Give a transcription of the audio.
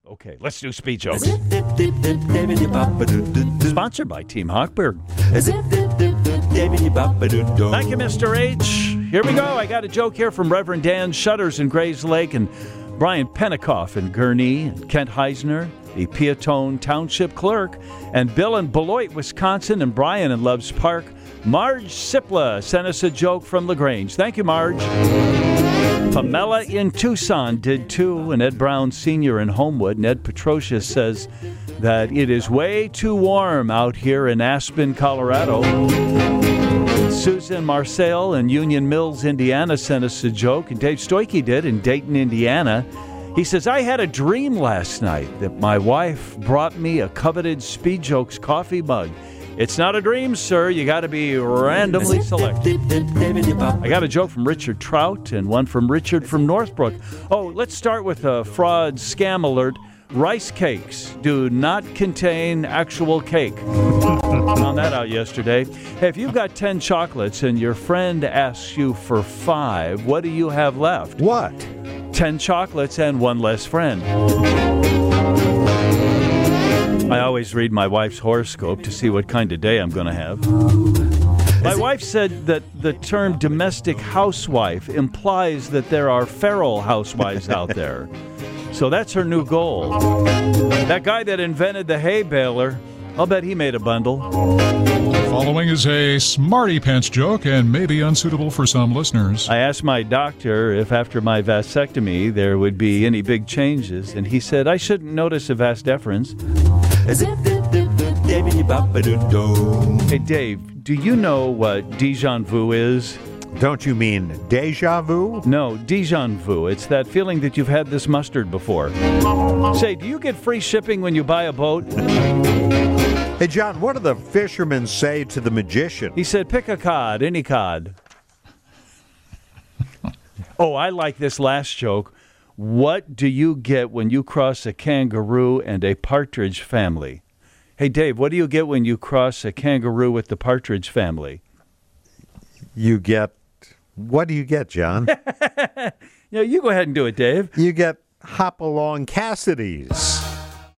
Okay, let's do speed jokes. Sponsored by Team Hochberg. Thank you, Mr. H. Here we go. I got a joke here from Reverend Dan Shutters in Grays Lake and Brian Penikoff in Gurnee and Kent Heisner, the Peatone Township Clerk, and Bill in Beloit, Wisconsin, and Brian in Loves Park. Marge Sipla sent us a joke from LaGrange. Thank you, Marge. Pamela in Tucson did too, and Ed Brown Sr. in Homewood. Ned Petrosius says that it is way too warm out here in Aspen, Colorado. Susan Marcel in Union Mills, Indiana sent us a joke, and Dave Stoikey did in Dayton, Indiana. He says, I had a dream last night that my wife brought me a coveted Speed Jokes coffee mug. It's not a dream, sir. You got to be randomly selected. I got a joke from Richard Trout and one from Richard from Northbrook. Oh, let's start with a fraud scam alert. Rice cakes do not contain actual cake. Found that out yesterday. Hey, if you've got 10 chocolates and your friend asks you for 5, what do you have left? What? 10 chocolates and one less friend. I always read my wife's horoscope to see what kind of day I'm going to have. My wife said that the term domestic housewife implies that there are feral housewives out there. So that's her new goal. That guy that invented the hay baler, I'll bet he made a bundle. Following is a smarty pants joke and may be unsuitable for some listeners. I asked my doctor if after my vasectomy there would be any big changes, and he said I shouldn't notice a vas deferens. Hey, Dave, do you know what déjà vu is? Don't you mean deja vu? No, déjà vu. It's that feeling that you've had this mustard before. Say, do you get free shipping when you buy a boat? Hey, John, what do the fishermen say to the magician? He said, pick a cod, any cod. Oh, I like this last joke. What do you get when you cross a kangaroo and a partridge family? Hey, Dave, what do you get when you cross a kangaroo with the partridge family? You get... What do you get, John? You go ahead and do it, Dave. You get Hop-Along Cassidy's.